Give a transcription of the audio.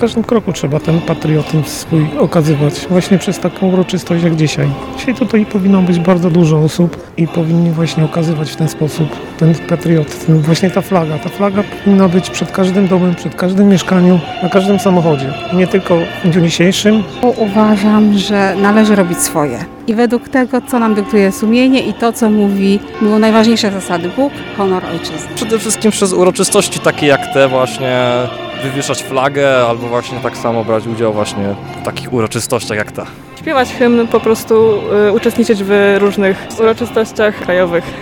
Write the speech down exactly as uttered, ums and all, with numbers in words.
każdym kroku trzeba ten patriotyzm swój okazywać, właśnie przez taką uroczystość jak dzisiaj. Dzisiaj tutaj powinno być bardzo dużo osób i powinni właśnie okazywać w ten sposób ten patriotyzm. Właśnie ta flaga. Ta flaga powinna być przed każdym domem, przed każdym mieszkaniem, na każdym samochodzie. Nie tylko w dniu dzisiejszym. Uważam, że należy robić swoje. I według tego, co nam dyktuje sumienie i to, co mówi, mówią najważniejsze zasady: Bóg, honor, ojczyzna. Przede wszystkim przez uroczystości takie jak te właśnie, wywieszać flagę albo właśnie tak samo brać udział właśnie w takich uroczystościach jak ta. Śpiewać hymn, po prostu y, uczestniczyć w różnych uroczystościach krajowych.